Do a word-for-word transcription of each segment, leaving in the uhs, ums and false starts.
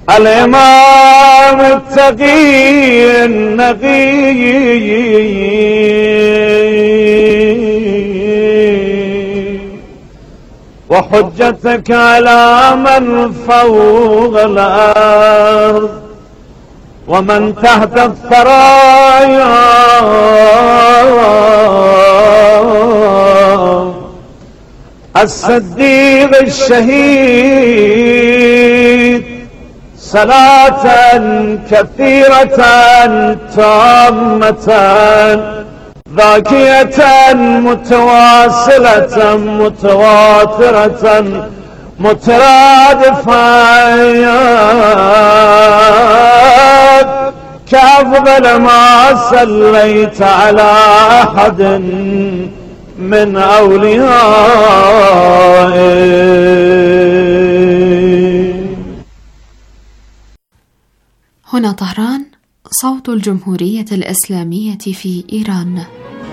الإمام التقي النقي وحجتك على من فوق الأرض ومن تحت الثرايا الصديق الشهيد صلاة كثيرة تامة ذاكية متواصلة متواترة مترادفة كأفضل ما صليت على أحد من أوليائه. هنا طهران، صوت الجمهورية الإسلامية في إيران.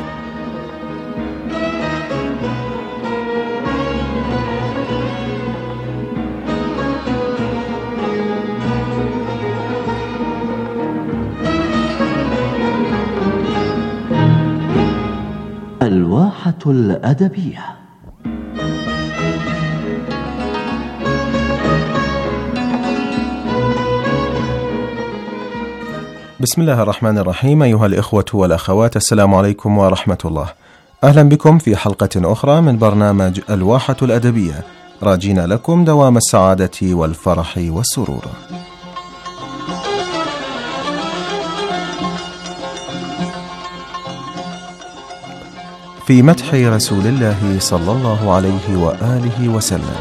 الواحة الأدبية. بسم الله الرحمن الرحيم. أيها الإخوة والأخوات، السلام عليكم ورحمة الله. أهلا بكم في حلقة أخرى من برنامج الواحة الأدبية، راجين لكم دوام السعادة والفرح والسرور. في مدح رسول الله صلى الله عليه وآله وسلم.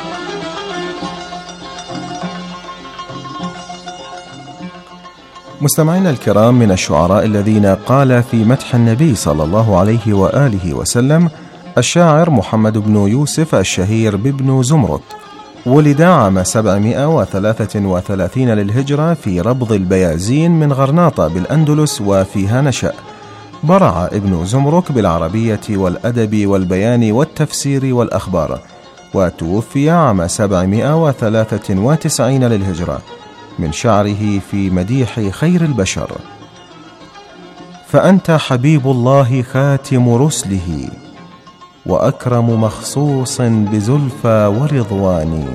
مستمعينا الكرام، من الشعراء الذين قال في مدح النبي صلى الله عليه وآله وسلم الشاعر محمد بن يوسف الشهير بابن زمرد. ولد عام سبعمائة وثلاثة وثلاثين للهجرة في ربض البيازين من غرناطة بالأندلس، وفيها نشأ. برع ابن زمرك بالعربية والأدب والبيان والتفسير والأخبار، وتوفي عام سبعمائة وثلاثة وتسعين للهجرة. من شعره في مديح خير البشر: فأنت حبيب الله خاتم رسله، وأكرم مخصوص بزلفى ورضوان،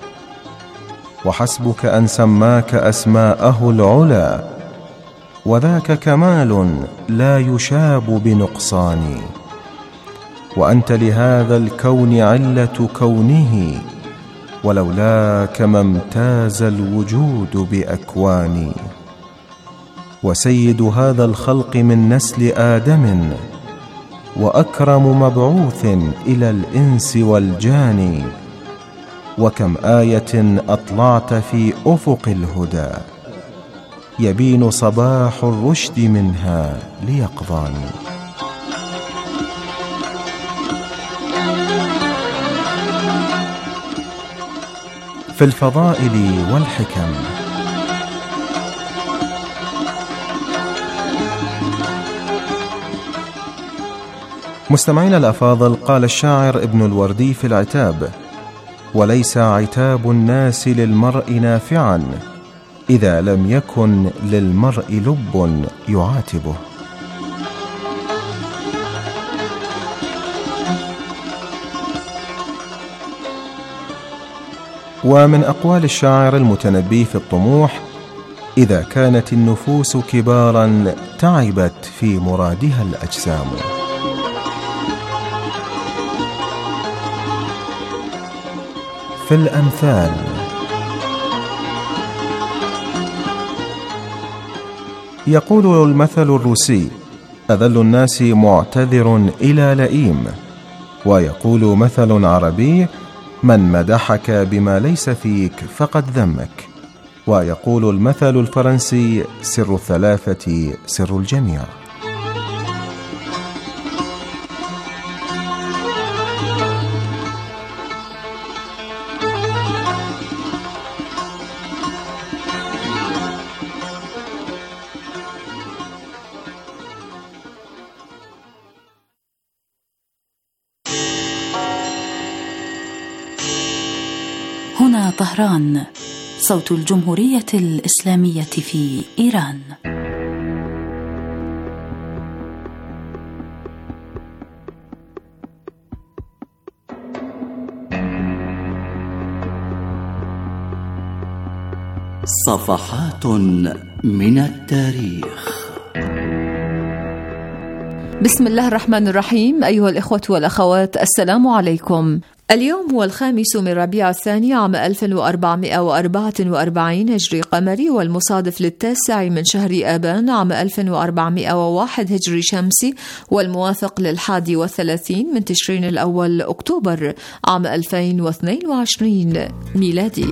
وحسبك أن سماك أسماءه العلا، وذاك كمال لا يشاب بنقصان، وأنت لهذا الكون علة كونه، ولولاك ما امتاز الوجود بأكوان، وسيد هذا الخلق من نسل آدم، وأكرم مبعوث إلى الإنس والجان، وكم آية أطلعت في أفق الهدى، يبين صباح الرشد منها ليقظان. في الفضائل والحكم. مستمعينا الأفاضل، قال الشاعر ابن الوردي في العتاب: وليس عتاب الناس للمرء نافعا إذا لم يكن للمرء لب يعاتبه. ومن أقوال الشاعر المتنبي في الطموح: إذا كانت النفوس كبارا تعبت في مرادها الأجسام. في الأمثال. يقول المثل الروسي: أذل الناس معتذر إلى لئيم. ويقول مثل عربي: من مدحك بما ليس فيك فقد ذمك. ويقول المثل الفرنسي: سر الثلاثة سر الجميع. هنا طهران، صوت الجمهورية الإسلامية في إيران. صفحات من التاريخ. بسم الله الرحمن الرحيم. أيها الإخوة والأخوات، السلام عليكم. اليوم هو الخامس من ربيع الثاني عام ألف وأربعمائة وأربعة وأربعين هجري قمري، والمصادف للتاسع من شهر آبان عام ألف وأربعمائة وواحد هجري شمسي، والموافق للحادي والثلاثين من تشرين الأول أكتوبر عام ألفين واثنين وعشرين ميلادي.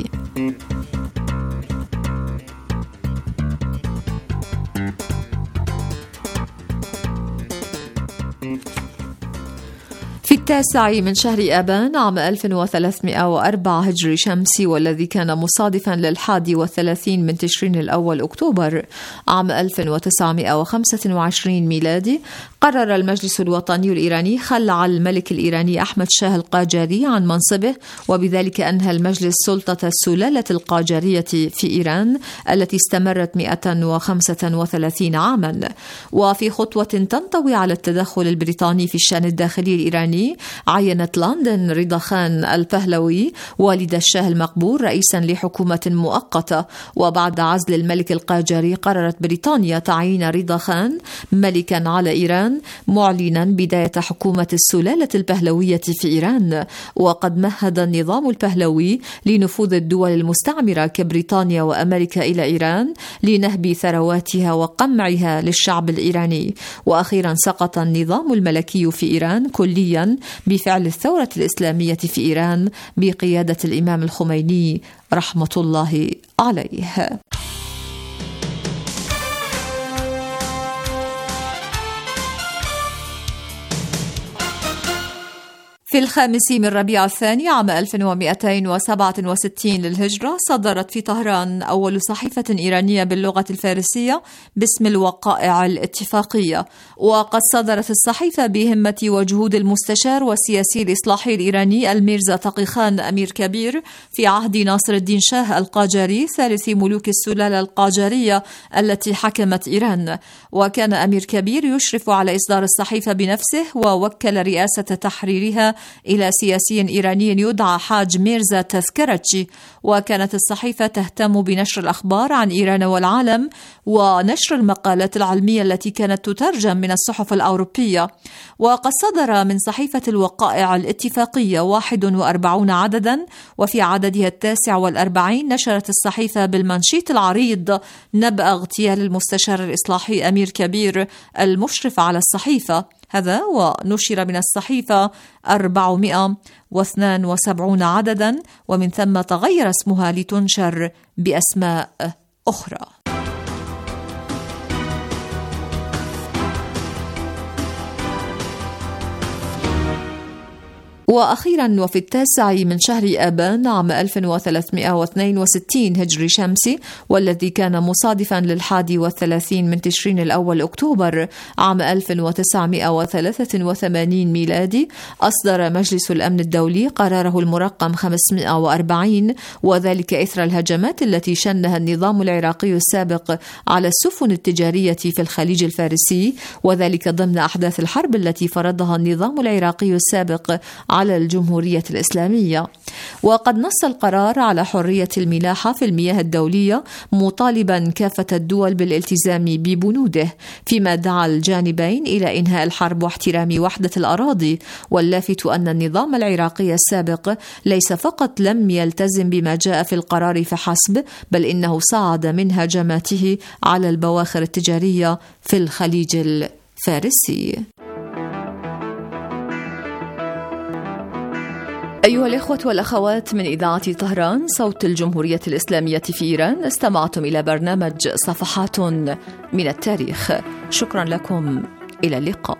في التاسع من شهر آبان عام ألف وثلاثمائة وأربعة هجري شمسي، والذي كان مصادفا للحادي والثلاثين من تشرين الأول أكتوبر عام ألف وتسعمائة وخمسة وعشرين ميلادي، قرر المجلس الوطني الإيراني خلع الملك الإيراني أحمد شاه القاجاري عن منصبه، وبذلك أنهى المجلس سلطة السلالة القاجارية في إيران التي استمرت مئة وخمسة وثلاثين عاما. وفي خطوة تنطوي على التدخل البريطاني في الشأن الداخلي الإيراني، عينت لندن رضا خان البهلوي والد الشاه المقبول رئيسا لحكومة مؤقتة. وبعد عزل الملك القاجاري قررت بريطانيا تعيين رضا خان ملكا على إيران، معلنا بداية حكومة السلالة البهلوية في إيران. وقد مهد النظام البهلوي لنفوذ الدول المستعمرة كبريطانيا وأمريكا إلى إيران لنهب ثرواتها وقمعها للشعب الإيراني. وأخيرا سقط النظام الملكي في إيران كليا بفعل الثورة الإسلامية في إيران بقيادة الإمام الخميني رحمة الله عليه. في الخامس من ربيع الثاني عام ألف ومئتين وسبعة وستين للهجرة، صدرت في طهران أول صحيفة إيرانية باللغة الفارسية باسم الوقائع الاتفاقية. وقد صدرت الصحيفة بهمة وجهود المستشار والسياسي الإصلاحي الإيراني الميرزا تقي خان أمير كبير في عهد ناصر الدين شاه القاجاري ثالث ملوك السلالة القاجارية التي حكمت إيران. وكان أمير كبير يشرف على إصدار الصحيفة بنفسه، ووكل رئاسة تحريرها إلى سياسي إيراني يدعى حاج ميرزا تذكرتشي. وكانت الصحيفة تهتم بنشر الأخبار عن إيران والعالم، ونشر المقالات العلمية التي كانت تترجم من الصحف الأوروبية. وقد صدر من صحيفة الوقائع الاتفاقية واحد وأربعون عددا، وفي عددها التاسع والأربعين نشرت الصحيفة بالمنشيط العريض نبأ اغتيال المستشار الإصلاحي أمير كبير المشرف على الصحيفة. هذا ونشر من الصحيفة أربعمائة واثنين وسبعين عددا، ومن ثم تغير اسمها لتنشر بأسماء أخرى. وأخيرا وفي التاسع من شهر آبان عام ألف وثلاثمائة واثنين وستين هجري شمسي، والذي كان مصادفا للحادي والثلاثين من تشرين الأول أكتوبر عام ألف وتسعمائة وثلاثة وثمانين ميلادي، أصدر مجلس الأمن الدولي قراره المرقم خمسمائة وأربعين، وذلك إثر الهجمات التي شنها النظام العراقي السابق على السفن التجارية في الخليج الفارسي، وذلك ضمن أحداث الحرب التي فرضها النظام العراقي السابق على الجمهورية الإسلامية. وقد نص القرار على حرية الملاحة في المياه الدولية، مطالبا كافة الدول بالالتزام ببنوده، فيما دعا الجانبين إلى إنهاء الحرب واحترام وحدة الأراضي. واللافت أن النظام العراقي السابق ليس فقط لم يلتزم بما جاء في القرار فحسب، بل إنه صعد من هجماته على البواخر التجارية في الخليج الفارسي. أيها الإخوة والأخوات، من إذاعة طهران صوت الجمهورية الإسلامية في إيران، استمعتم إلى برنامج صفحات من التاريخ. شكرا لكم، إلى اللقاء.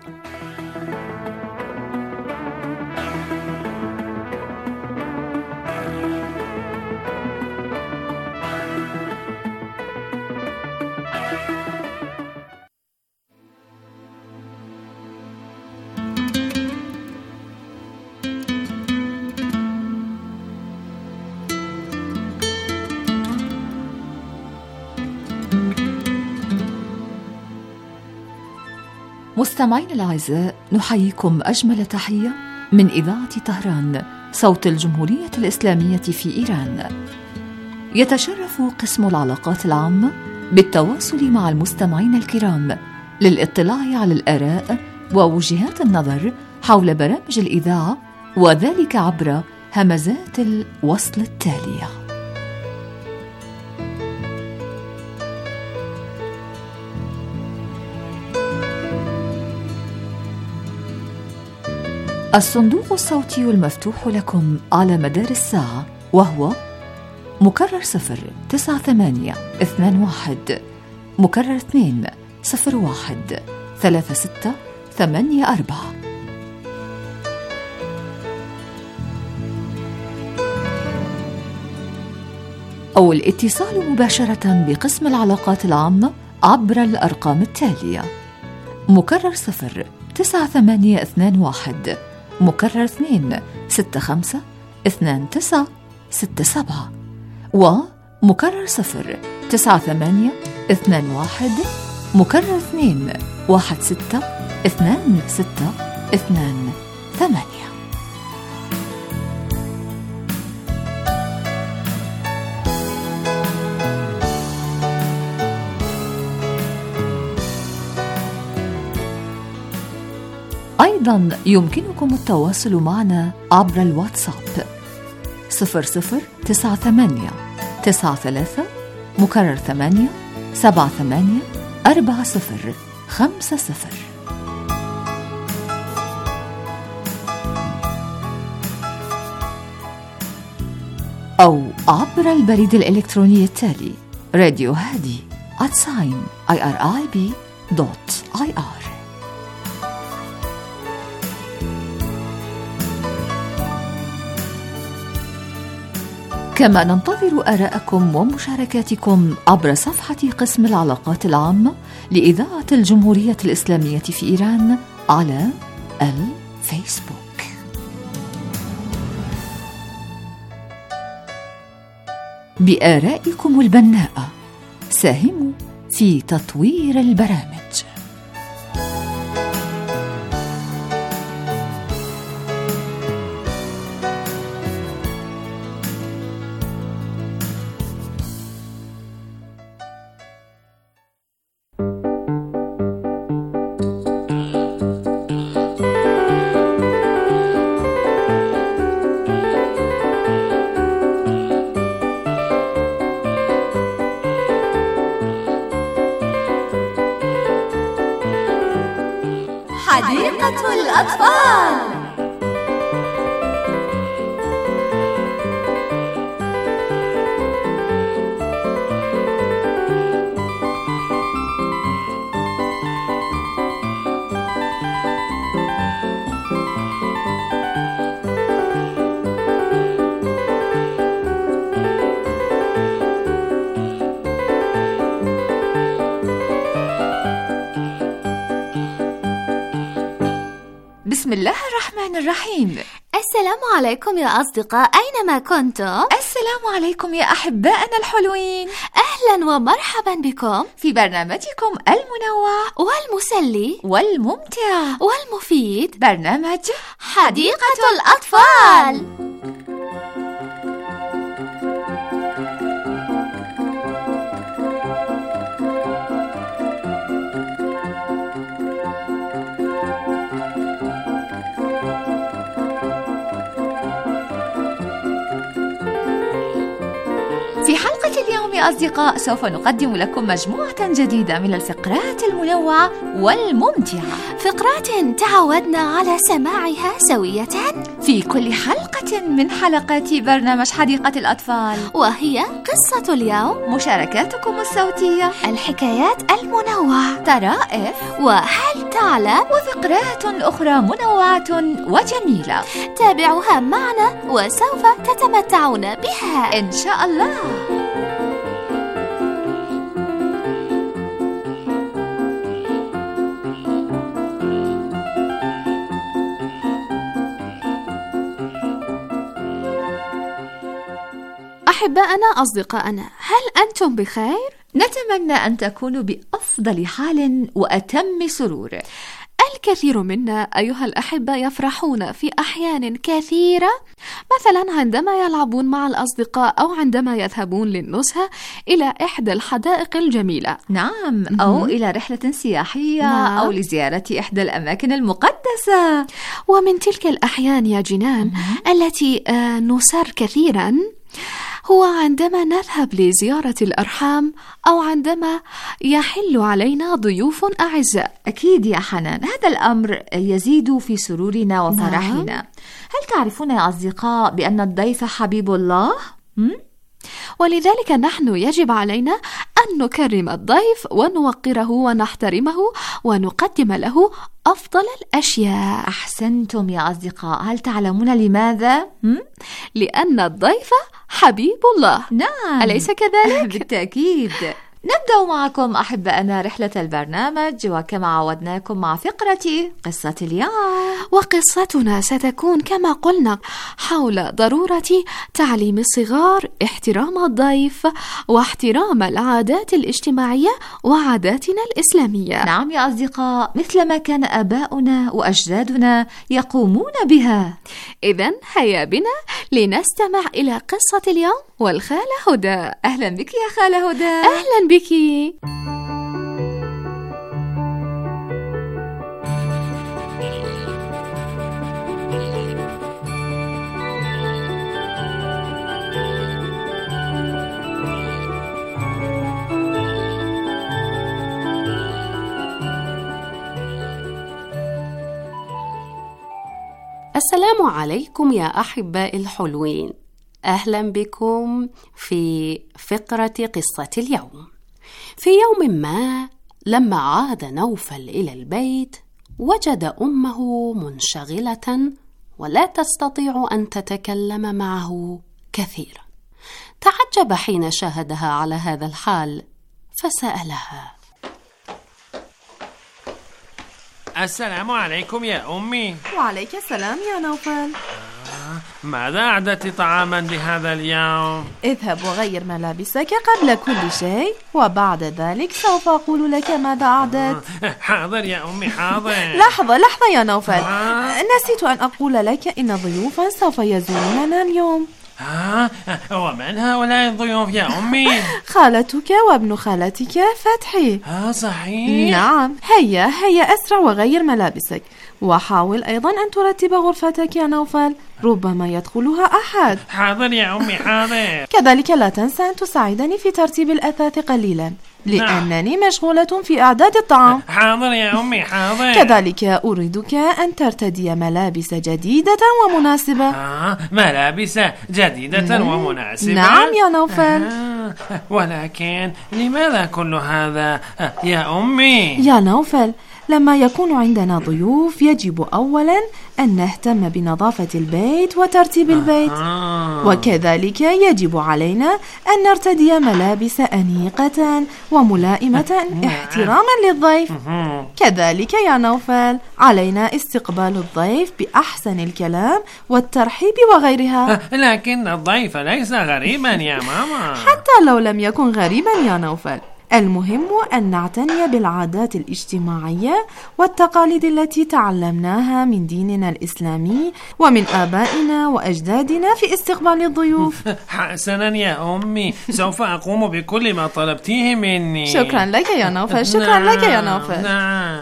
مستمعين الأعزاء، نحييكم أجمل تحية من إذاعة طهران صوت الجمهورية الإسلامية في إيران. يتشرف قسم العلاقات العامة بالتواصل مع المستمعين الكرام للاطلاع على الآراء ووجهات النظر حول برامج الإذاعة، وذلك عبر همزات الوصل التالية. الصندوق الصوتي المفتوح لكم على مدار الساعة، وهو مكرر صفر تسعة ثمانية اثنان واحد، مكرر اثنين صفر واحد ثلاثة ستة ثمانية أربعة. أو الاتصال مباشرة بقسم العلاقات العامة عبر الأرقام التالية: مكرر صفر تسعة ثمانية اثنان واحد، مكرر اثنين ستة خمسة اثنان تسعة ستة سبعة، ومكرر صفر تسعة ثمانية اثنان واحد، مكرر اثنين واحد ستة اثنان ستة اثنان ثمانية. أيضا يمكنكم التواصل معنا عبر الواتساب صفر صفر تسعة ثمانية تسعة ثلاثة مكرر ثمانية سبعة ثمانية أربعة صفر خمسة صفر، أو عبر البريد الإلكتروني التالي راديو هادي آت ساين آي آر آي بي دوت آي آر. كما ننتظر آراءكم ومشاركاتكم عبر صفحة قسم العلاقات العامة لإذاعة الجمهورية الإسلامية في إيران على الفيسبوك. بآرائكم البناءة ساهموا في تطوير البرامج. حديقة الأطفال. بسم الله الرحمن الرحيم. السلام عليكم يا أصدقاء أينما كنتم. السلام عليكم يا أحبائنا الحلوين. أهلا ومرحبا بكم في برنامجكم المنوع والمسلي والممتع والمفيد، برنامج حديقة الأطفال. في حلقة اليوم يا أصدقاء سوف نقدم لكم مجموعة جديدة من الفقرات المنوعة والممتعة، فقرات تعودنا على سماعها سوية في كل حلقة من حلقات برنامج حديقة الأطفال، وهي قصة اليوم، مشاركاتكم الصوتية، الحكايات المنوعة، طرائف، وهل تعلم، وفقرات أخرى منوعة وجميلة. تابعوها معنا وسوف تتمتعون بها إن شاء الله. أحبائنا أصدقائنا، هل أنتم بخير؟ نتمنى أن تكونوا بأفضل حال وأتم سرور. الكثير منا أيها الأحبة يفرحون في أحيان كثيرة، مثلا عندما يلعبون مع الأصدقاء أو عندما يذهبون للنزهة إلى إحدى الحدائق الجميلة. نعم، أو إلى رحلة سياحية. نعم. أو لزيارة إحدى الأماكن المقدسة. ومن تلك الأحيان يا جنان التي آه نسر كثيرا هو عندما نذهب لزيارة الأرحام أو عندما يحل علينا ضيوف أعزاء. أكيد يا حنان، هذا الأمر يزيد في سرورنا وفرحنا. نعم. هل تعرفون يا أصدقاء بأن الضيف حبيب الله؟ م? ولذلك نحن يجب علينا أن نكرم الضيف ونوقره ونحترمه ونقدم له أفضل الأشياء. أحسنتم يا أصدقاء. هل تعلمون لماذا؟ م? لأن الضيف حبيب الله. نعم، أليس كذلك؟ بالتأكيد. نبدأ معكم أحبائنا رحلة البرنامج، وكما عودناكم مع فقرة قصة اليوم. وقصتنا ستكون كما قلنا حول ضرورة تعليم الصغار احترام الضيف واحترام العادات الاجتماعية وعاداتنا الإسلامية. نعم يا أصدقاء، مثلما كان آباؤنا وأجدادنا يقومون بها. إذن هيا بنا لنستمع إلى قصة اليوم والخالة هدى. أهلا بك يا خالة هدى. أهلا بك. السلام عليكم يا أحبائي الحلوين، أهلا بكم في فقرة قصة اليوم. في يوم ما لما عاد نوفل إلى البيت وجد أمه منشغلة ولا تستطيع أن تتكلم معه كثيرا. تعجب حين شاهدها على هذا الحال فسألها: السلام عليكم يا أمي. وعليك السلام يا نوفل. ماذا أعددت طعاما لهذا اليوم؟ اذهب وغير ملابسك قبل كل شيء، وبعد ذلك سوف أقول لك ماذا أعددت. حاضر يا أمي، حاضر. لحظة لحظة يا نوفل، نسيت أن أقول لك إن ضيوفا سوف يزوروننا اليوم. ها؟ ومن هؤلاء الضيوف يا أمي؟ خالتك وابن خالتك فتحي. ها صحيح؟ نعم. هيا هيا أسرع وغير ملابسك، وحاول أيضا أن ترتب غرفتك يا نوفل، ربما يدخلها أحد. حاضر يا أمي، حاضر. كذلك لا تنسى أن تساعدني في ترتيب الأثاث قليلا، لأنني مشغولة في إعداد الطعام. حاضر يا أمي، حاضر. كذلك أريدك أن ترتدي ملابس جديدة ومناسبة. آه، ملابس جديدة ومناسبة. نعم يا نوفل. آه، ولكن لماذا كل هذا يا أمي؟ يا نوفل، لما يكون عندنا ضيوف يجب أولا أن نهتم بنظافة البيت وترتيب البيت. آه. وكذلك يجب علينا أن نرتدي ملابس أنيقة وملائمة احتراما للضيف. كذلك يا نوفل علينا استقبال الضيف بأحسن الكلام والترحيب وغيرها. لكن الضيف ليس غريبا يا ماما. حتى لو لم يكن غريبا يا نوفل، المهم أن نعتني بالعادات الاجتماعية والتقاليد التي تعلمناها من ديننا الإسلامي ومن آبائنا وأجدادنا في استقبال الضيوف. حسنا يا أمي، سوف أقوم بكل ما طلبتيه مني. شكرا لك يا نوفل. شكرا لك يا نوفل. نعم.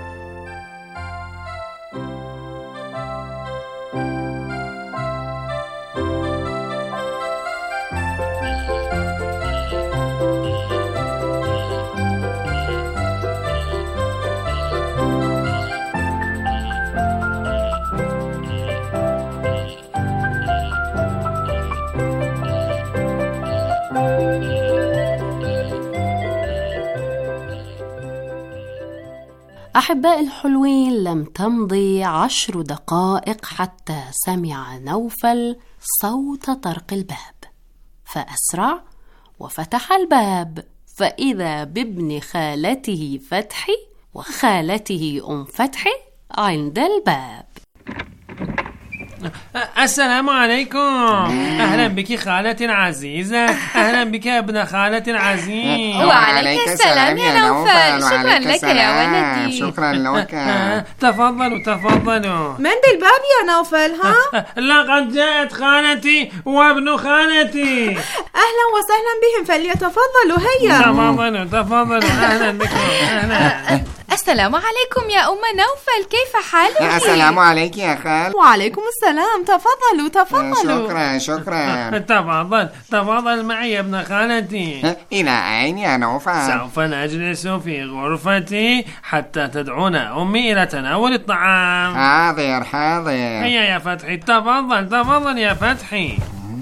أحبائي الحلوين، لم تمضي عشر دقائق حتى سمع نوفل صوت طرق الباب، فأسرع وفتح الباب، فإذا بابن خالته فتحي وخالته أم فتحي عند الباب. السلام عليكم. أهلا بك خالتي العزيزة. أهلا بك ابن خالتي العزيز. وعليك السلام يا نوفل. شكرا لك يا ولدي. شكرا لك. تفضلوا تفضلوا. من بالباب يا نوفل؟ ها؟ لقد جاءت خالتي وابن خالتي. أهلا وسهلا بهم، فليتفضلوا. هيا تفضلوا تفضلوا. أهلا بكم. أهلا. السلام عليكم يا أم نوفل، كيف حالك؟ السلام عليك يا خال. وعليكم السلام. تفضلوا تفضلوا. شكرا شكرا. تفضل تفضل معي يا ابن خالتي. إلى أين يا نوفل؟ سوف نجلس في غرفتي حتى تدعون أمي إلى تناول الطعام. حاضر حاضر. هيا يا فتحي. تفضل تفضل يا فتحي.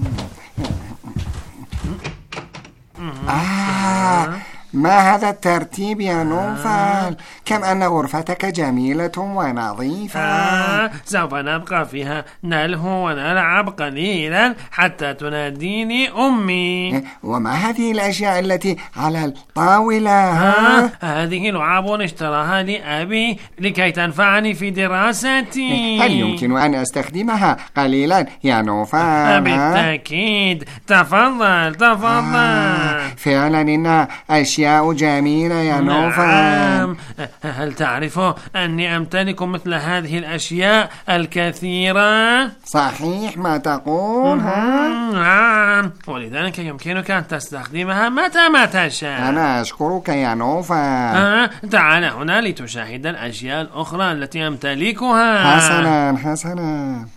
آه ما هذا الترتيب يا نوفل؟ كم أن غرفتك جميلة ونظيفة. آه سوف نبقى فيها نلهو ونلعب قليلا حتى تناديني أمي. وما هذه الأشياء التي على الطاولة؟ آه هذه لعاب اشتراها لأبي لكي تنفعني في دراستي. هل يمكن أن أستخدمها قليلا يا نوفل؟ آه بالتأكيد. تفضل تفضل. آه فعلا إنها أشياء جميلة يا نوفل. نعم. هل تعرف أني أمتلك مثل هذه الأشياء الكثيرة؟ صحيح ما تقول. نعم، ولذلك يمكنك أن تستخدمها متى ما تشاء. أنا أشكرك يا نوفل. آه، تعال هنا لتشاهد الأشياء الأخرى التي أمتلكها. حسنا حسنا.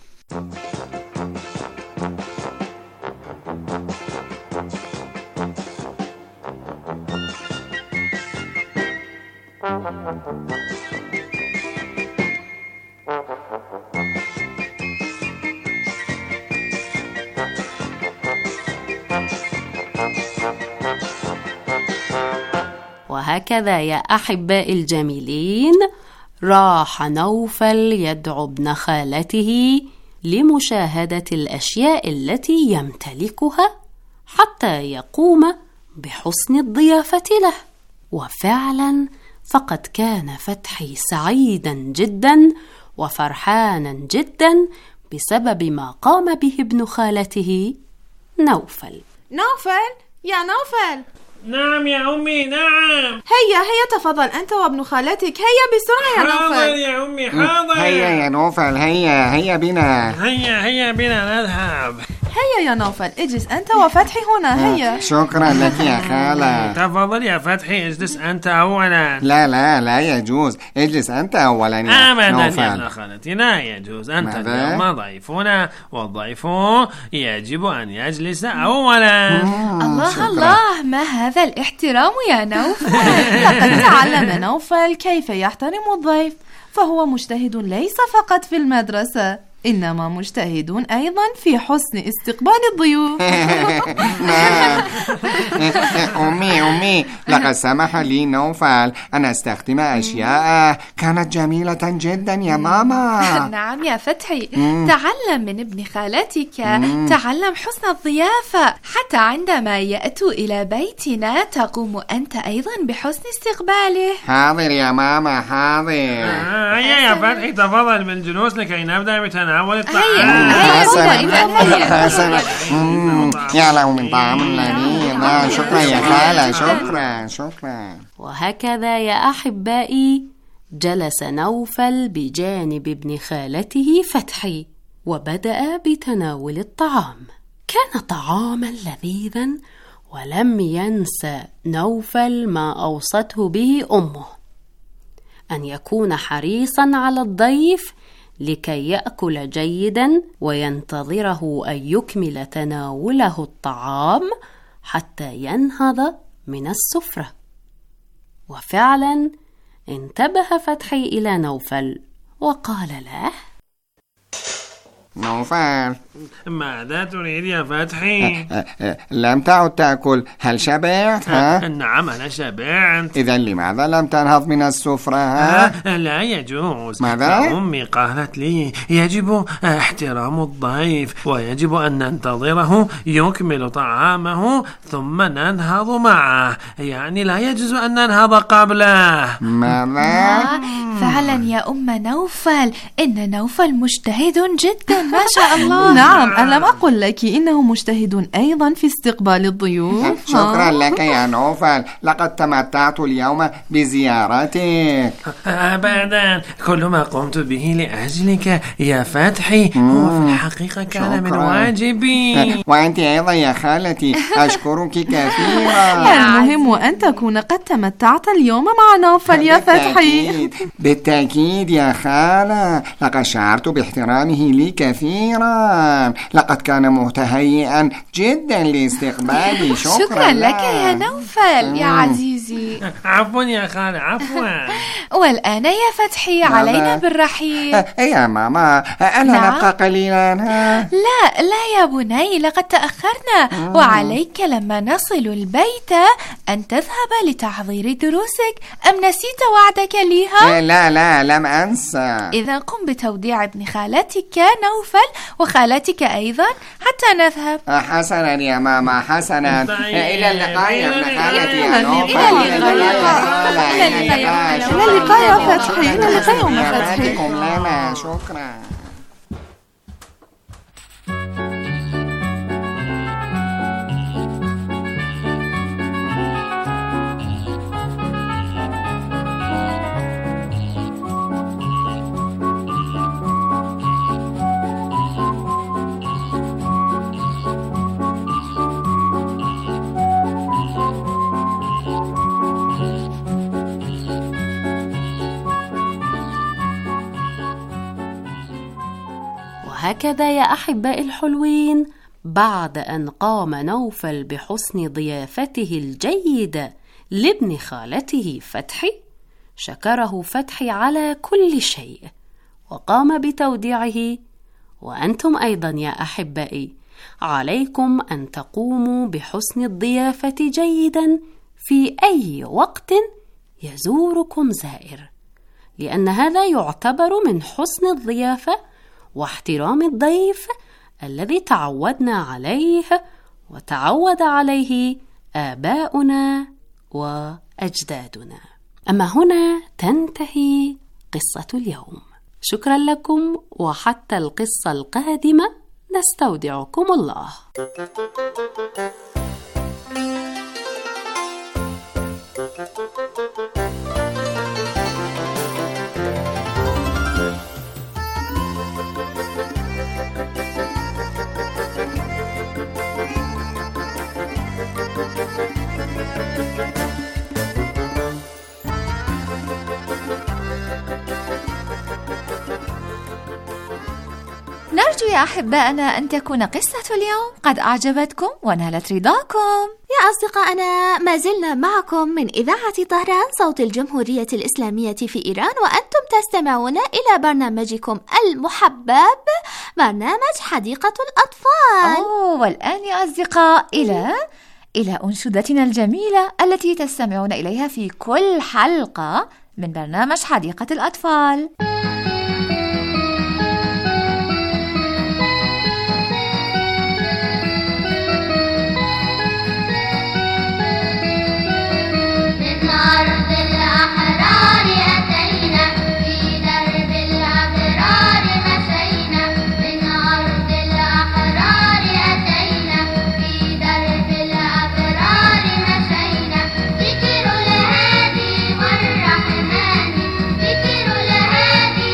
وهكذا يا أحبائي الجميلين راح نوفل يدعو ابن خالته لمشاهدة الأشياء التي يمتلكها حتى يقوم بحسن الضيافة له. وفعلا فقد كان فتحي سعيدا جدا وفرحانا جدا بسبب ما قام به ابن خالته نوفل. نوفل يا نوفل. نعم يا أمي نعم. هيا هيا تفضل أنت وابن خالتك. هيا بسرعة يا نوفل. حاضر يا أمي حاضر. هيا يا نوفل. هيا هيا بنا. هيا هيا بنا نذهب. هيا يا نوفل اجلس أنت وفتحي هنا. هيا. شكرا لك يا خالة. تفضل يا فتحي اجلس أنت أولا. لا لا لا يجوز. اجلس أنت أولا يا أبدا نوفل. يا ابن خالتي لا يجوز. أنت اليوم ضيفنا والضيف يجب أن يجلس أولا. الله شكرا. الله، ما هذا الاحترام يا نوفل؟ لقد تعلم نوفل كيف يحترم الضيف، فهو مجتهد ليس فقط في المدرسة إنما مجتهد أيضا في حسن استقبال الضيوف. نعم. أمي أمي لقد سمح لي نوفل أن أستخدم أشياء كانت جميلة جدا يا ماما. نعم يا فتحي. تعلم من ابن خالتك. تعلم حسن الضيافة حتى عندما يأتوا إلى بيتنا تقوم أنت أيضا بحسن استقباله. حاضر يا ماما حاضر. هيا يا فتحي تفضل بالجلوس لكي نبدأ بتناول الطعام. حسنا حسنا. يا له من طعام لذيذ. شكرا يا خالة. شكرا شكرا. وهكذا يا أحبائي جلس نوفل بجانب ابن خالته فتحي وبدأ بتناول الطعام. كان طعاما لذيذا ولم ينسى نوفل ما أوصته به أمه، أن يكون حريصا على الضيف لكي يأكل جيدا وينتظره أن يكمل تناوله الطعام حتى ينهض من السفرة. وفعلا انتبه فتحي إلى نوفل وقال له: نوفل، ماذا تريد يا فتحي؟ لم تعد تأكل، هل شبعت؟ ها؟ نعم أنا شبعت. إذا لماذا لم تنهض من السفرة؟ ها؟ لا يجوز. ماذا؟ أمي قالت لي يجب احترام الضيف ويجب أن ننتظره يكمل طعامه ثم ننهض معه، يعني لا يجوز أن ننهض قبله. ماذا؟ فعلا يا أم نوفل، إن نوفل مجتهد جدا. ما شاء الله. نعم، ألم أقل لك إنه مجتهد أيضا في استقبال الضيوف؟ شكرا لك يا نوفل، لقد تمتعت اليوم بزيارتك. أبدا، كل ما قمت به لأجلك يا فتحي هو في الحقيقة كان من واجبي. وأنت أيضا يا خالتي، أشكرك كثيرا. المهم أن تكون قد تمتعت اليوم مع نوفل يا فتحي. بالتأكيد يا خالة، لقد شعرت باحترامه لي كثيرا، لقد كان متهيئا جدا لاستقبالي. شكرا, شكرا لك يا نوفل يا عزيزي. عفوا يا خالة، عفوا. والآن يا فتحي علينا بالرحيل. يا ماما، ألا نعم؟ نبقى قليلا؟ لا لا يا بني، لقد تأخرنا، وعليك لما نصل البيت أن تذهب لتحضير دروسك. أم نسيت وعدك ليها؟ لا لا، لم أنسى. إذا قم بتوديع ابن خالتك نوفل وخالتك أيضا حتى نذهب. حسنا يا ماما، حسنا. إلى اللقاء يا ابن خالتي يا نوفل. إلى اللقاء. إلى اللقاء يا فتحي. إلى اللقاء يا أم فتحي. لنا شكرا. وهكذا يا أحبائي الحلوين، بعد أن قام نوفل بحسن ضيافته الجيدة لابن خالته فتحي، شكره فتحي على كل شيء وقام بتوديعه. وأنتم أيضا يا أحبائي عليكم أن تقوموا بحسن الضيافة جيدا في أي وقت يزوركم زائر، لأن هذا يعتبر من حسن الضيافة واحترام الضيف الذي تعودنا عليه وتعود عليه آباؤنا وأجدادنا. أما هنا تنتهي قصة اليوم. شكرا لكم، وحتى القصة القادمة نستودعكم الله. نرجو يا أحبائنا أن تكون قصة اليوم قد أعجبتكم ونالت رضاكم. يا أصدقائنا، ما زلنا معكم من إذاعة طهران صوت الجمهورية الإسلامية في إيران، وأنتم تستمعون إلى برنامجكم المحبب، برنامج حديقة الأطفال. أوه، والآن يا أصدقاء إلى إلى أنشودتنا الجميلة التي تستمعون إليها في كل حلقة من برنامج حديقة الأطفال. ذكر الهادي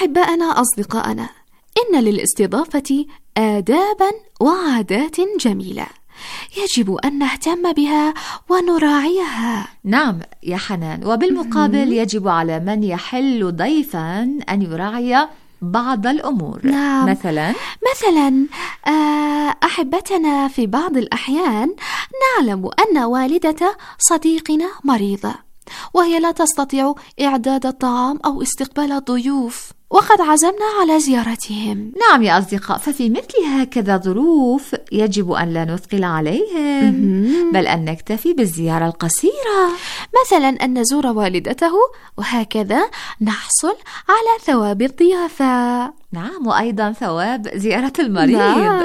أحبائنا أصدقائنا، إن للاستضافة آدابا وعادات جميلة يجب أن نهتم بها ونراعيها. نعم يا حنان، وبالمقابل يجب على من يحل ضيفا أن يراعي بعض الأمور. نعم. مثلا مثلا أحبتنا في بعض الأحيان نعلم أن والدة صديقنا مريضة وهي لا تستطيع إعداد الطعام أو استقبال الضيوف، وقد عزمنا على زيارتهم. نعم يا أصدقاء، ففي مثل هكذا ظروف يجب أن لا نثقل عليهم، بل أن نكتفي بالزيارة القصيرة، مثلا أن نزور والدته وهكذا نحصل على ثواب الضيافة. نعم، وأيضا ثواب زيارة المريض. نعم.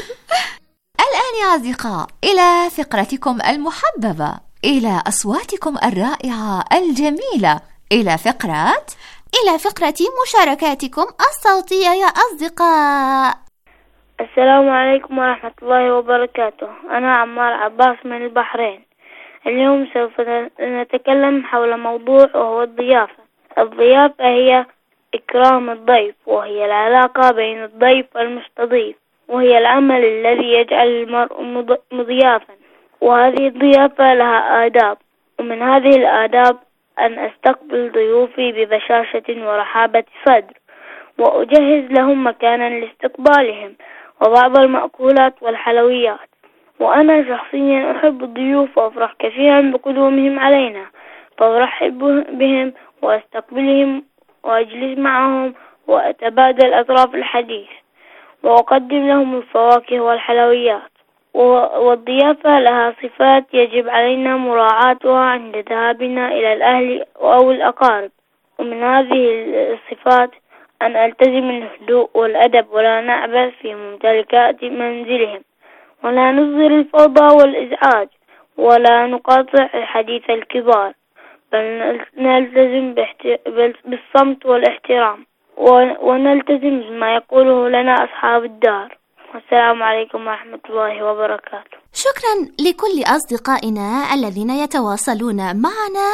الآن يا أصدقاء إلى فقرتكم المحببة، إلى أصواتكم الرائعة الجميلة، إلى فقرة إلى فقرة مشاركاتكم الصوتية يا أصدقاء. السلام عليكم ورحمة الله وبركاته. أنا عمار عباس من البحرين. اليوم سوف نتكلم حول موضوع وهو الضيافة. الضيافة هي إكرام الضيف، وهي العلاقة بين الضيف والمستضيف، وهي العمل الذي يجعل المرء مضيافا. وهذه الضيافة لها آداب، ومن هذه الآداب أن أستقبل ضيوفي ببشاشة ورحابة صدر، وأجهز لهم مكانا لاستقبالهم وبعض المأكولات والحلويات. وأنا شخصيا أحب الضيوف وأفرح كثيرا بقدومهم علينا، فأرحب بهم وأستقبلهم وأجلس معهم وأتبادل أطراف الحديث وأقدم لهم الفواكه والحلويات. والضيافة لها صفات يجب علينا مراعاتها عند ذهابنا إلى الأهل أو الأقارب، ومن هذه الصفات أن ألتزم الهدوء والأدب ولا نعبث في ممتلكات منزلهم، ولا نظهر الفوضى والإزعاج، ولا نقاطع حديث الكبار، بل نلتزم بالصمت والاحترام، ونلتزم بما يقوله لنا أصحاب الدار. والسلام عليكم ورحمة الله وبركاته. شكرا لكل أصدقائنا الذين يتواصلون معنا.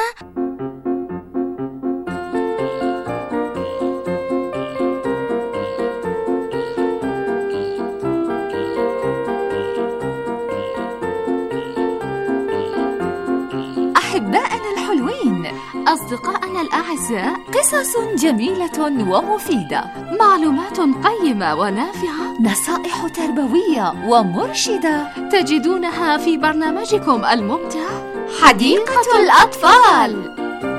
أحبائنا الحلوين، أصدقائنا الأعزاء، قصص جميلة ومفيدة، معلومات قيمة ونافعة، نصائح تربوية ومرشدة تجدونها في برنامجكم الممتع حديقة الأطفال.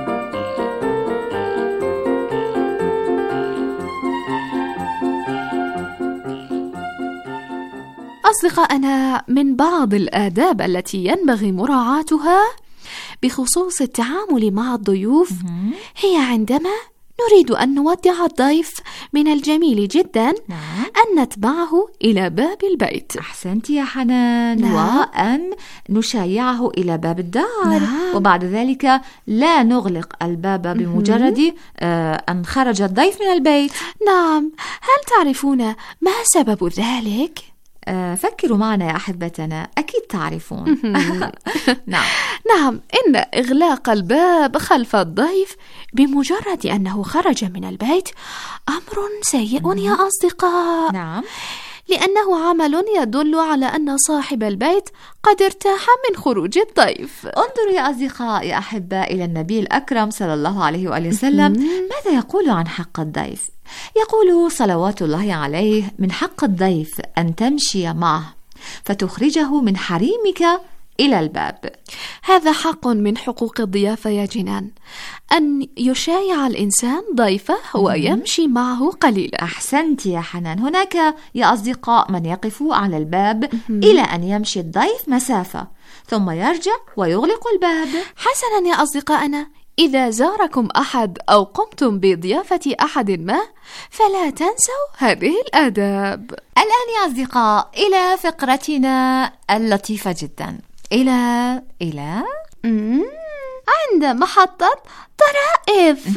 أصدقائنا، من بعض الآداب التي ينبغي مراعاتها بخصوص التعامل مع الضيوف هي عندما نريد أن نودع الضيف من الجميل جدا نعم. أن نتبعه إلى باب البيت. أحسنت يا حنان. نعم. وأن نشيعه إلى باب الدار. نعم. وبعد ذلك لا نغلق الباب بمجرد آه أن خرج الضيف من البيت. نعم. هل تعرفون ما سبب ذلك؟ آه فكروا معنا يا أحبتنا، أكيد تعرفون. نعم نعم إن إغلاق الباب خلف الضيف بمجرد أنه خرج من البيت أمر سيء يا أصدقاء. نعم، لأنه عمل يدل على أن صاحب البيت قد ارتاح من خروج الضيف. انظروا يا أصدقاء يا أحباء إلى النبي الأكرم صلى الله عليه وآله وسلم ماذا يقول عن حق الضيف. يقول صلوات الله عليه: من حق الضيف أن تمشي معه فتخرجه من حريمك إلى الباب. هذا حق من حقوق الضيافة يا جنان، أن يشايع الإنسان ضيفه ويمشي معه قليلا. أحسنت يا حنان. هناك يا أصدقاء من يقف على الباب إلى أن يمشي الضيف مسافة ثم يرجع ويغلق الباب. حسنا يا أصدقائنا، إذا زاركم أحد أو قمتم بضيافة أحد ما فلا تنسوا هذه الآداب. الآن يا أصدقاء إلى فقرتنا اللطيفة جدا، إلى إلى عند محطة طرائف.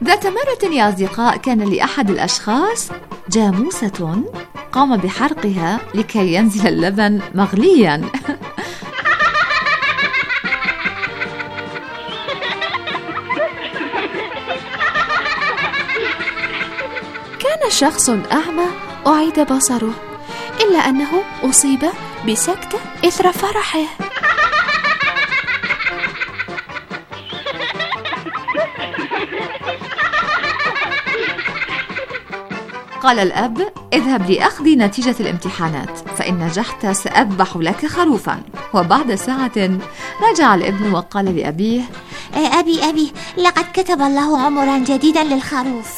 ذات مرة يا أصدقاء كان لأحد الأشخاص جاموسة قام بحرقها لكي ينزل اللبن مغليا. كان شخص أعمى أعيد بصره، إلا أنه أصيب بسكتة إثر فرحه. قال الأب: اذهب لأخذ نتيجة الامتحانات، فإن نجحت سأذبح لك خروفا. وبعد ساعة رجع الابن وقال لأبيه: أبي أبي لقد كتب الله عمرا جديدا للخروف.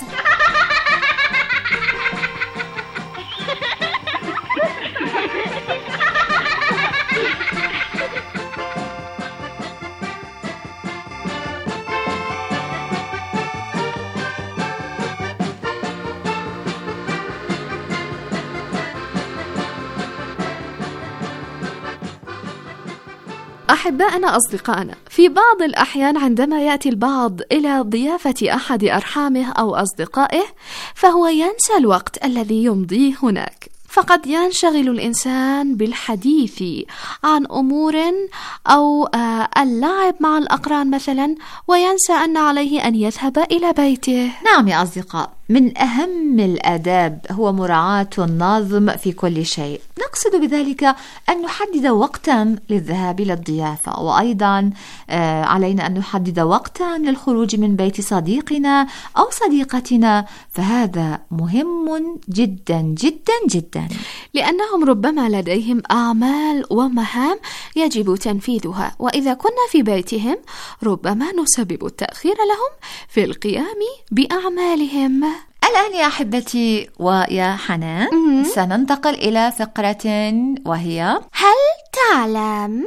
أحبائنا أصدقائنا، في بعض الأحيان عندما يأتي البعض إلى ضيافة أحد أرحامه أو أصدقائه فهو ينسى الوقت الذي يمضيه هناك، فقد ينشغل الإنسان بالحديث عن أمور أو اللعب مع الأقران مثلا، وينسى أن عليه أن يذهب إلى بيته. نعم يا أصدقاء، من أهم الآداب هو مراعاة النظم في كل شيء. نقصد بذلك أن نحدد وقتا للذهاب إلى الضيافة، وأيضا علينا أن نحدد وقتا للخروج من بيت صديقنا أو صديقتنا، فهذا مهم جدا جدا جدا، لأنهم ربما لديهم أعمال ومهام يجب تنفيذها، وإذا كنا في بيتهم ربما نسبب التأخير لهم في القيام بأعمالهم. الآن يا أحبتي ويا حنان م- سننتقل إلى فقرة وهي هل تعلم؟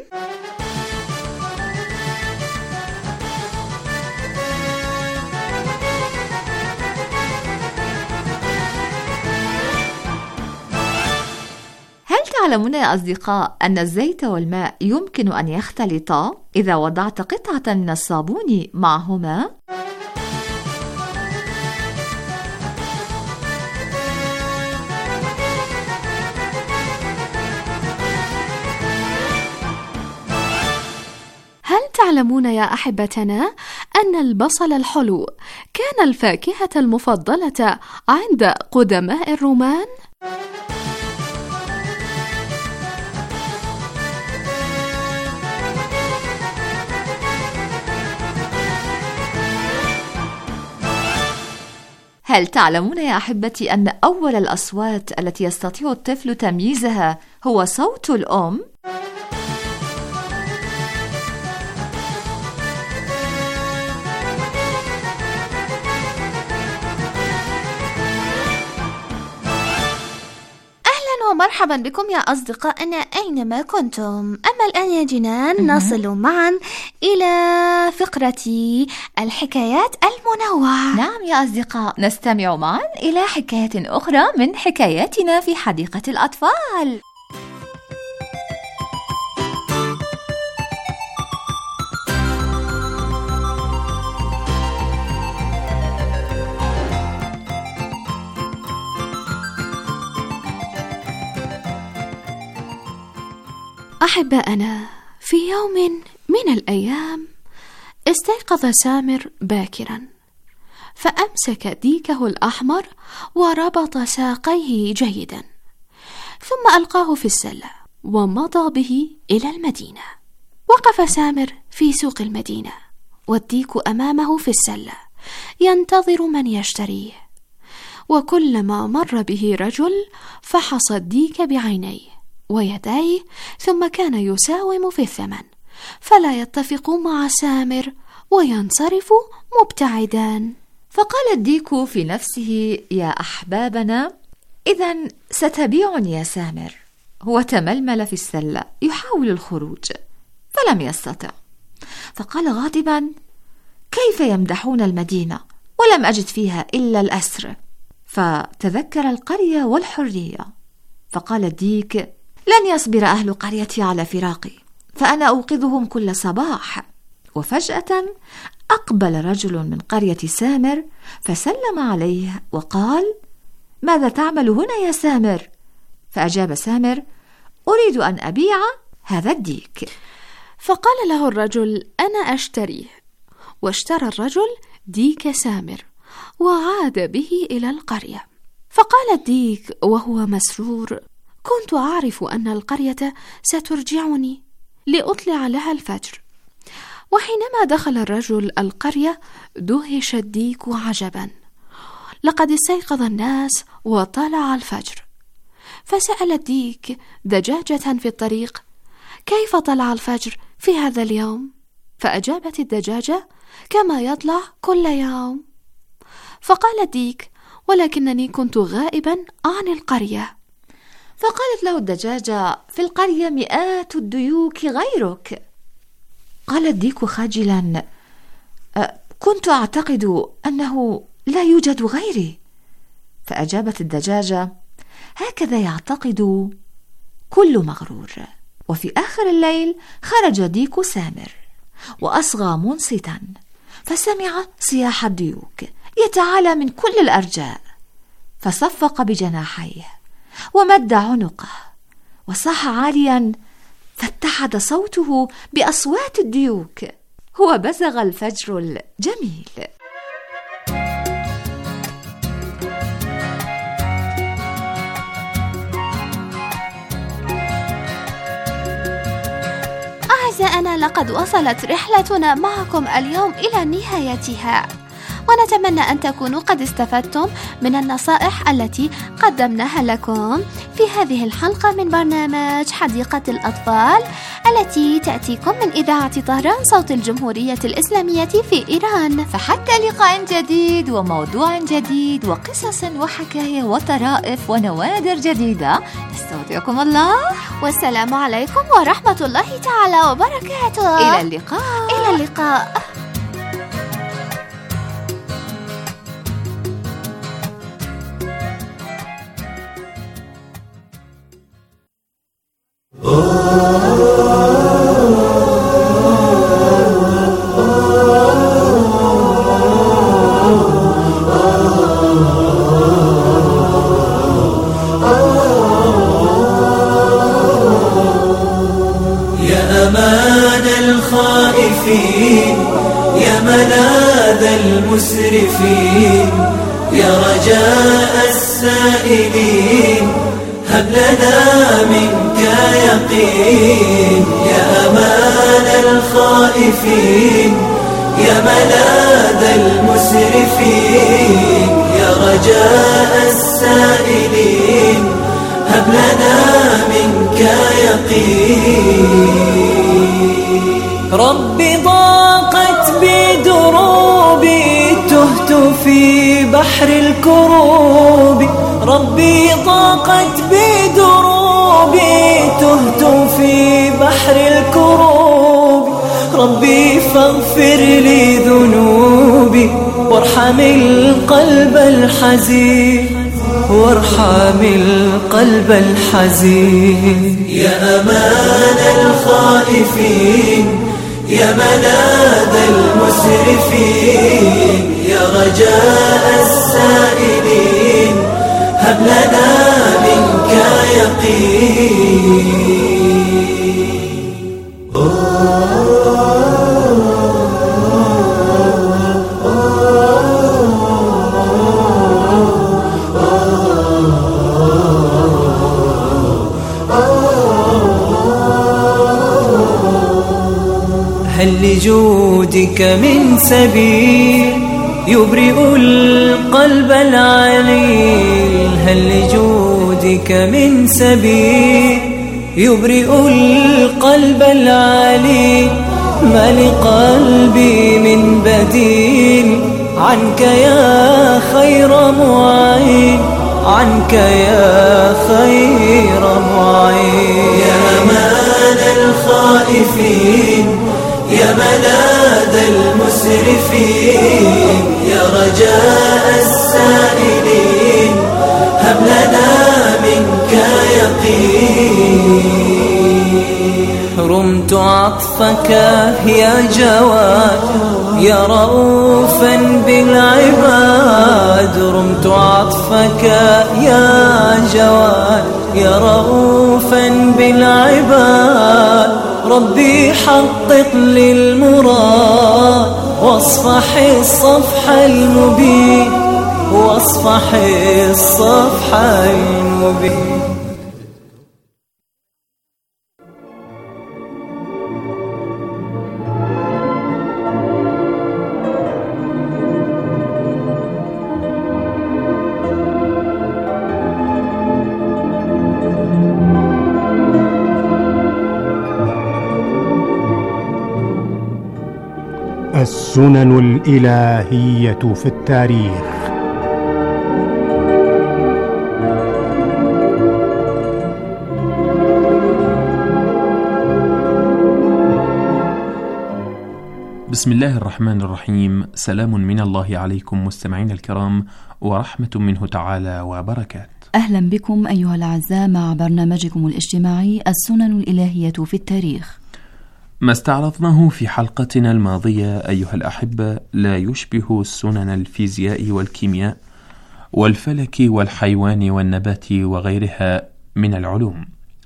هل تعلمون يا أصدقاء أن الزيت والماء يمكن أن يختلطا إذا وضعت قطعة من الصابون معهما؟ هل تعلمون يا أحبتنا أن البصل الحلو كان الفاكهة المفضلة عند قدماء الرومان؟ هل تعلمون يا أحبتي أن أول الأصوات التي يستطيع الطفل تمييزها هو صوت الأم؟ مرحبا بكم يا أصدقائنا أينما كنتم. أما الآن يا جنان نصل معا إلى فقرة الحكايات المنوعة. نعم يا أصدقاء، نستمع معا إلى حكاية أخرى من حكاياتنا في حديقة الأطفال. أحبائنا، في يوم من الأيام استيقظ سامر باكرا، فأمسك ديكه الأحمر وربط ساقيه جيدا، ثم ألقاه في السلة ومضى به إلى المدينة. وقف سامر في سوق المدينة والديك أمامه في السلة ينتظر من يشتريه، وكلما مر به رجل فحص الديك بعينيه ويديه، ثم كان يساوم في الثمن، فلا يتفق مع سامر وينصرف مبتعدا. فقال الديك في نفسه: يا أحبابنا، إذن ستبيعني يا سامر. هو تململ في السلة يحاول الخروج فلم يستطع، فقال غاضبا: كيف يمدحون المدينة ولم أجد فيها إلا الأسر؟ فتذكر القرية والحرية، فقال الديك: لن يصبر أهل قريتي على فراقي، فأنا أوقظهم كل صباح. وفجأة أقبل رجل من قرية سامر فسلم عليه وقال: ماذا تعمل هنا يا سامر؟ فأجاب سامر: أريد أن أبيع هذا الديك. فقال له الرجل: أنا أشتريه. واشترى الرجل ديك سامر وعاد به إلى القرية. فقال الديك وهو مسرور: كنت أعرف أن القرية سترجعني لأطلع لها الفجر. وحينما دخل الرجل القرية دهش الديك عجبا، لقد استيقظ الناس وطلع الفجر. فسأل الديك دجاجة في الطريق: كيف طلع الفجر في هذا اليوم؟ فأجابت الدجاجة: كما يطلع كل يوم. فقال الديك: ولكنني كنت غائبا عن القرية. فقالت له الدجاجة: في القرية مئات الديوك غيرك. قال الديك خاجلا: كنت أعتقد أنه لا يوجد غيري. فأجابت الدجاجة: هكذا يعتقد كل مغرور. وفي آخر الليل خرج ديك سامر وأصغى منصتا، فسمع صياح الديوك يتعالى من كل الأرجاء، فصفق بجناحيه ومد عنقه وصاح عاليا، فاتحد صوته بأصوات الديوك وبزغ الفجر الجميل. أعزائنا، لقد وصلت رحلتنا معكم اليوم إلى نهايتها، ونتمنى أن تكونوا قد استفدتم من النصائح التي قدمناها لكم في هذه الحلقة من برنامج حديقة الأطفال التي تأتيكم من إذاعة طهران صوت الجمهورية الإسلامية في إيران. فحتى لقاء جديد وموضوع جديد وقصص وحكاية وطرائف ونوادر جديدة، نستودعكم الله، والسلام عليكم ورحمة الله تعالى وبركاته. إلى اللقاء. إلى اللقاء. يا أمان الخائفين، يا ملاذ المسرفين، يا رجاء السائلين، هب لنا منك يقين. يا أمان الخائفين، يا ملاذ المسرفين، يا رجاء السائلين، هب لنا منك يقين. ربي ضاقت بدروبي، تهت في بحر الكروب. ربي ضاقت بدروبي، تهت في بحر الكروب. ربي فاغفر لي ذنوبي، وارحم القلب الحزين، وارحم القلب الحزين. يا أمان الخائفين، يا ملاذ المسرفين، يا رجاء السائلين، هب لنا منك يقين. هل لجودك من سبيل يبرئ القلب العليل؟ هل لجودك من سبيل يبرئ القلب العليل؟ ما لقلبي من بديل عنك يا خير معين، عنك يا خير معين. يا أمان الخائفين، يا ملاذ المسرفين، يا رجاء السائلين، هب لنا منك يقين. رمت عطفك يا جواد يا رؤوفا بالعباد رمت عطفك يا جواد يا رؤوفا بالعباد ربي حقق لي المراد واصفح الصفح المبين واصفح الصفح المبين. السنن الإلهية في التاريخ. بسم الله الرحمن الرحيم. سلام من الله عليكم مستمعين الكرام ورحمة منه تعالى وبركات. أهلا بكم أيها الأعزاء مع برنامجكم الاجتماعي السنن الإلهية في التاريخ. ما استعرضناه في حلقتنا الماضية أيها الأحبة لا يشبه سنن الفيزياء والكيمياء والفلك والحيوان والنبات وغيرها من العلوم.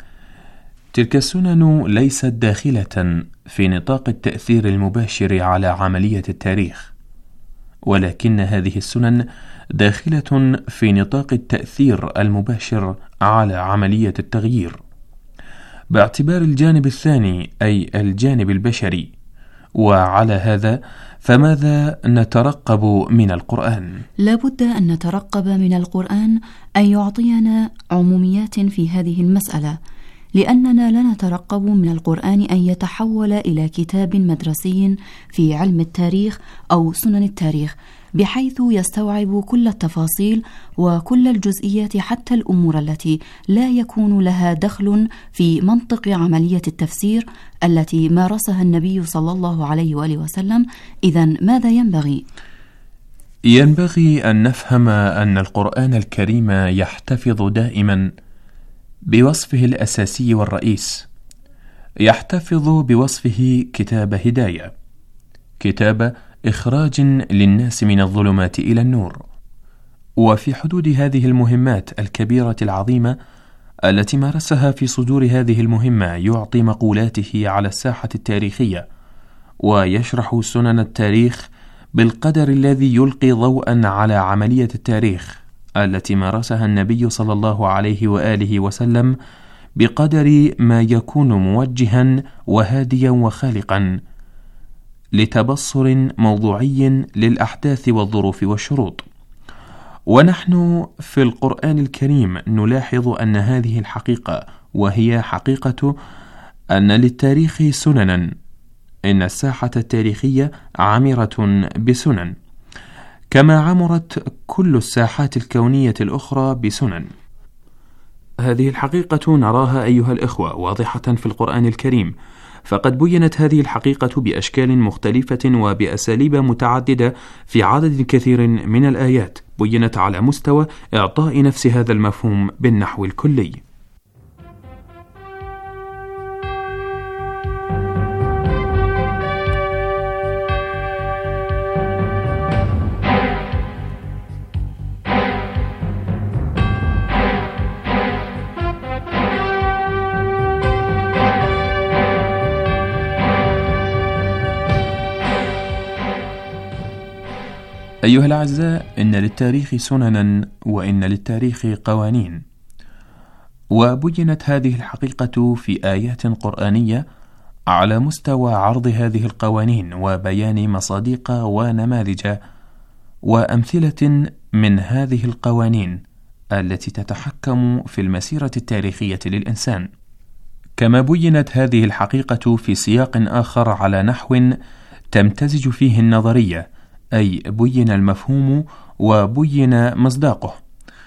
تلك السنن ليست داخلة في نطاق التأثير المباشر على عملية التاريخ، ولكن هذه السنن داخلة في نطاق التأثير المباشر على عملية التغيير باعتبار الجانب الثاني أي الجانب البشري. وعلى هذا فماذا نترقب من القرآن؟ لابد أن نترقب من القرآن أن يعطينا عموميات في هذه المسألة، لأننا لا نترقب من القرآن أن يتحول إلى كتاب مدرسي في علم التاريخ أو سنن التاريخ بحيث يستوعب كل التفاصيل وكل الجزئيات حتى الأمور التي لا يكون لها دخل في منطق عملية التفسير التي مارسها النبي صلى الله عليه وآله وسلم. إذن ماذا ينبغي؟ ينبغي أن نفهم أن القرآن الكريم يحتفظ دائما بوصفه الأساسي والرئيس، يحتفظ بوصفه كتاب هداية، كتاب إخراج للناس من الظلمات إلى النور. وفي حدود هذه المهمات الكبيرة العظيمة التي مارسها في صدور هذه المهمة يعطي مقولاته على الساحة التاريخية ويشرح سنن التاريخ بالقدر الذي يلقي ضوءا على عملية التاريخ التي مارسها النبي صلى الله عليه وآله وسلم بقدر ما يكون موجها وهاديا وخالقا لتبصر موضوعي للأحداث والظروف والشروط. ونحن في القرآن الكريم نلاحظ أن هذه الحقيقة، وهي حقيقة أن للتاريخ سننا، إن الساحة التاريخية عامرة بسنن كما عمرت كل الساحات الكونية الأخرى بسنن. هذه الحقيقة نراها أيها الإخوة واضحة في القرآن الكريم، فقد بينت هذه الحقيقة بأشكال مختلفة وبأساليب متعددة في عدد كثير من الآيات، بينت على مستوى إعطاء نفس هذا المفهوم بالنحو الكلي. أيها الأعزاء، إن للتاريخ سننا وإن للتاريخ قوانين، وبينت هذه الحقيقة في آيات قرآنية على مستوى عرض هذه القوانين وبيان مصادق ونماذج وأمثلة من هذه القوانين التي تتحكم في المسيرة التاريخية للإنسان. كما بينت هذه الحقيقة في سياق آخر على نحو تمتزج فيه النظرية، أي بين المفهوم وبين مصداقه.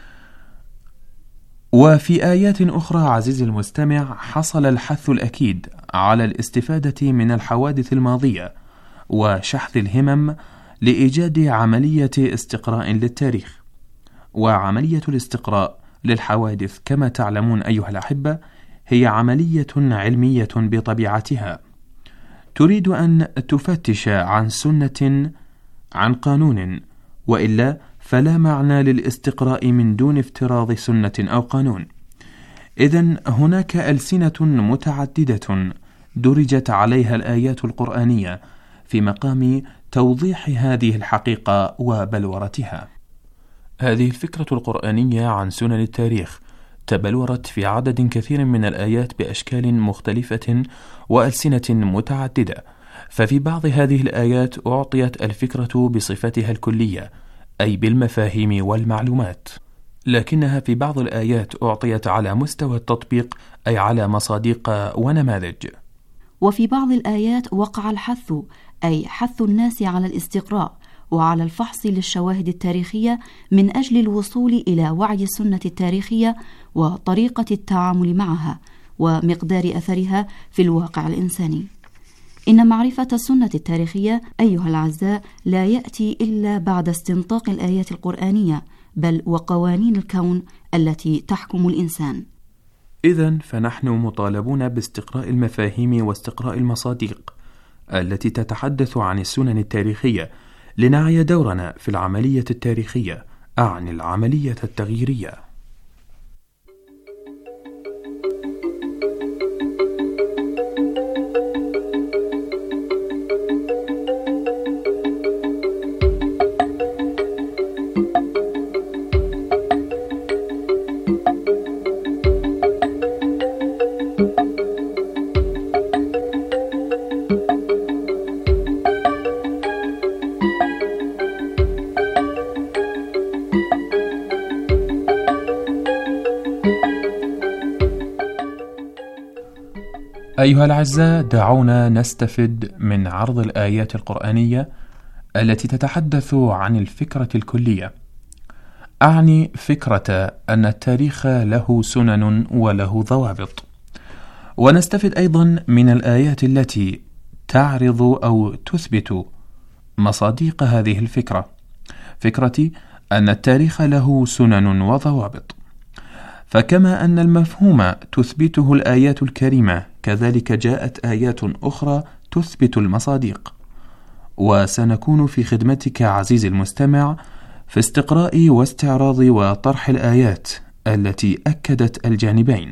وفي آيات أخرى عزيزي المستمع حصل الحث الأكيد على الاستفادة من الحوادث الماضية وشحذ الهمم لإيجاد عملية استقراء للتاريخ. وعملية الاستقراء للحوادث كما تعلمون أيها الأحبة هي عملية علمية بطبيعتها، تريد أن تفتش عن سنة عن قانون، وإلا فلا معنى للاستقراء من دون افتراض سنة أو قانون. إذن هناك ألسنة متعددة درجت عليها الآيات القرآنية في مقام توضيح هذه الحقيقة وبلورتها. هذه الفكرة القرآنية عن سنن التاريخ تبلورت في عدد كثير من الآيات بأشكال مختلفة وألسنة متعددة، ففي بعض هذه الآيات أعطيت الفكرة بصفتها الكلية، أي بالمفاهيم والمعلومات، لكنها في بعض الآيات أعطيت على مستوى التطبيق، أي على مصادق ونماذج. وفي بعض الآيات وقع الحث، أي حث الناس على الاستقراء وعلى الفحص للشواهد التاريخية من أجل الوصول إلى وعي السنة التاريخية وطريقة التعامل معها ومقدار أثرها في الواقع الإنساني. إن معرفة السنة التاريخية أيها الأعزاء لا يأتي إلا بعد استنطاق الآيات القرآنية، بل وقوانين الكون التي تحكم الإنسان. إذن فنحن مطالبون باستقراء المفاهيم واستقراء المصادق التي تتحدث عن السنن التاريخية لنعي دورنا في العملية التاريخية، أعني العملية التغييرية. أيها الأعزاء، دعونا نستفد من عرض الآيات القرآنية التي تتحدث عن الفكرة الكلية، أعني فكرة أن التاريخ له سنن وله ضوابط، ونستفد أيضا من الآيات التي تعرض أو تثبت مصادق هذه الفكرة، فكرة أن التاريخ له سنن وضوابط. فكما أن المفهوم تثبته الآيات الكريمة، كذلك جاءت آيات أخرى تثبت المصادق. وسنكون في خدمتك عزيزي المستمع في استقراء واستعراض وطرح الآيات التي أكدت الجانبين: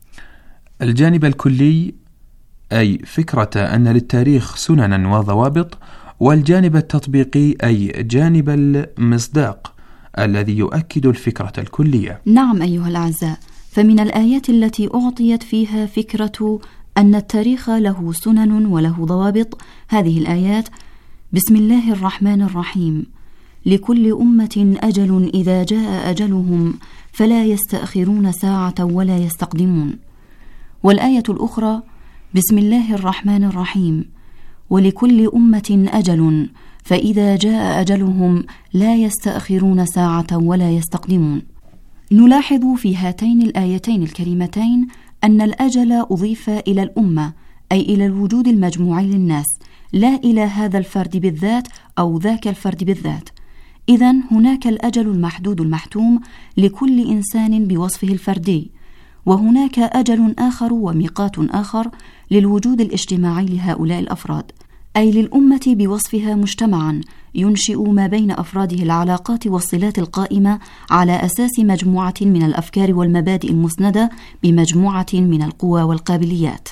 الجانب الكلي، أي فكرة أن للتاريخ سننا وضوابط، والجانب التطبيقي، أي جانب المصداق الذي يؤكد الفكرة الكلية. نعم أيها الأعزاء، فمن الآيات التي أعطيت فيها فكرة أن التاريخ له سنن وله ضوابط هذه الآيات: بسم الله الرحمن الرحيم، لكل أمة أجل إذا جاء أجلهم فلا يستأخرون ساعة ولا يستقدمون. والآية الأخرى: بسم الله الرحمن الرحيم، ولكل أمة أجل فإذا جاء أجلهم لا يستأخرون ساعة ولا يستقدمون. نلاحظ في هاتين الآيتين الكريمتين أن الأجل أضيف إلى الأمة، أي إلى الوجود المجموعي للناس، لا إلى هذا الفرد بالذات أو ذاك الفرد بالذات. إذن هناك الأجل المحدود المحتوم لكل إنسان بوصفه الفردي، وهناك أجل آخر وميقات آخر للوجود الاجتماعي لهؤلاء الأفراد، أي للأمة بوصفها مجتمعا ينشئ ما بين أفراده العلاقات والصلات القائمة على أساس مجموعة من الأفكار والمبادئ المسندة بمجموعة من القوى والقابليات.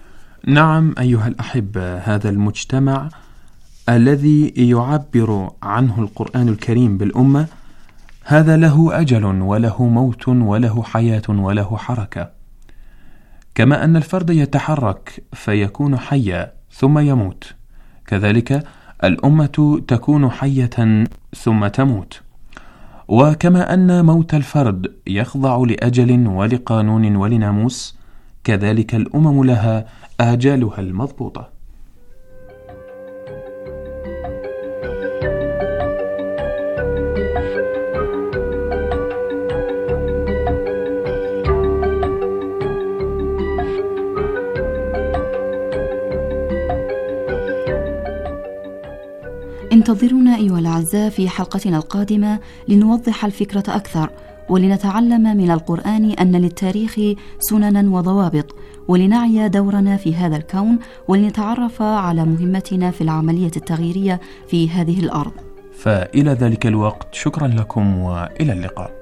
نعم أيها الأحبة، هذا المجتمع الذي يعبر عنه القرآن الكريم بالأمة، هذا له أجل وله موت وله حياة وله حركة. كما أن الفرد يتحرك فيكون حيا ثم يموت، كذلك الأمة تكون حية ثم تموت. وكما أن موت الفرد يخضع لأجل ولقانون ولناموس، كذلك الأمم لها آجالها المضبوطة. انتظرونا أيها الأعزاء في حلقتنا القادمة لنوضح الفكرة أكثر ولنتعلم من القرآن أن للتاريخ سننا وضوابط، ولنعي دورنا في هذا الكون، ولنتعرف على مهمتنا في العملية التغييرية في هذه الأرض. فإلى ذلك الوقت شكرا لكم وإلى اللقاء.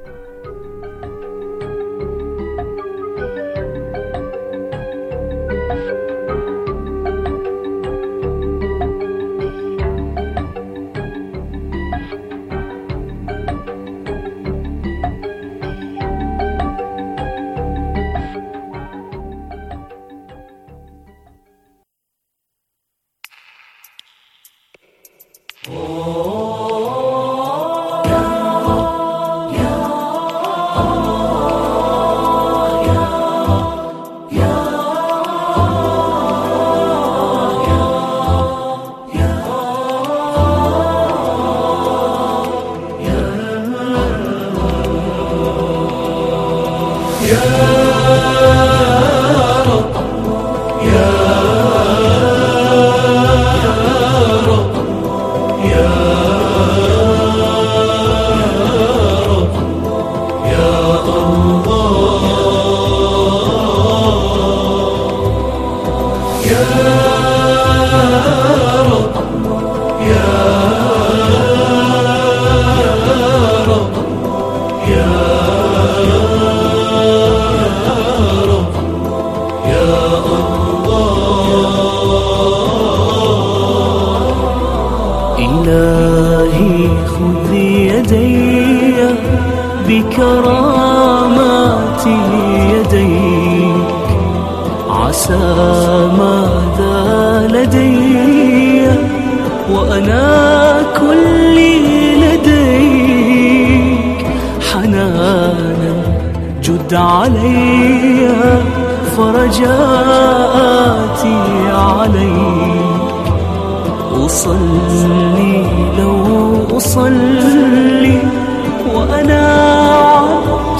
إلهي خذ يدي بكرامات يديك، عسى ماذا لدي وأنا كلي لديك، حنانا جد علي فرجاءاتي عليك، أصلي لو أصلي وأنا عبد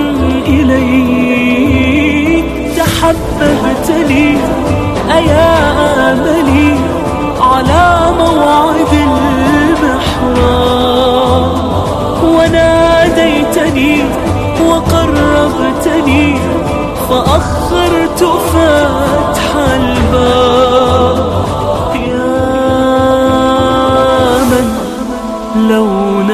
إليك، تحببتني أيا آملي على موعد المحراب، وناديتني وقربتني فأخرت فتح الباب، لو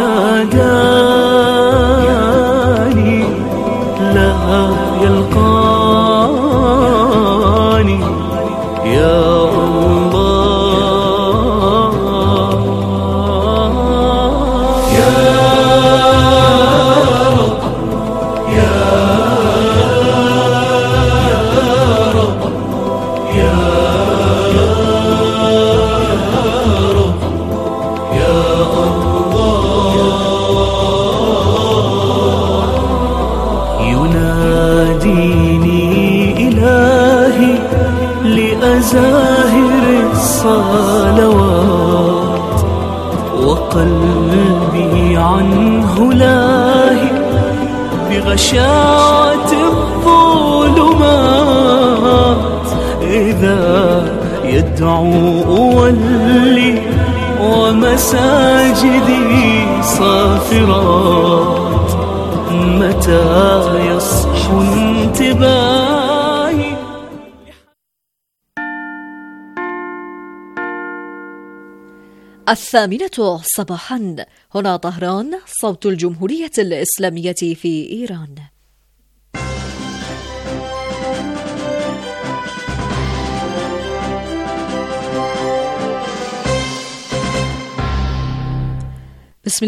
ناداني لا يلقاني يا الله يا رب يا رب يا رب يا زاهر الصلوات، وقلبي عنه لاهي بغشاة الظلمات، إذا يدعو أولي ومساجدي صافرات، متى يصحو انتباهي. الثامنة صباحا، هنا طهران، صوت الجمهورية الإسلامية في إيران.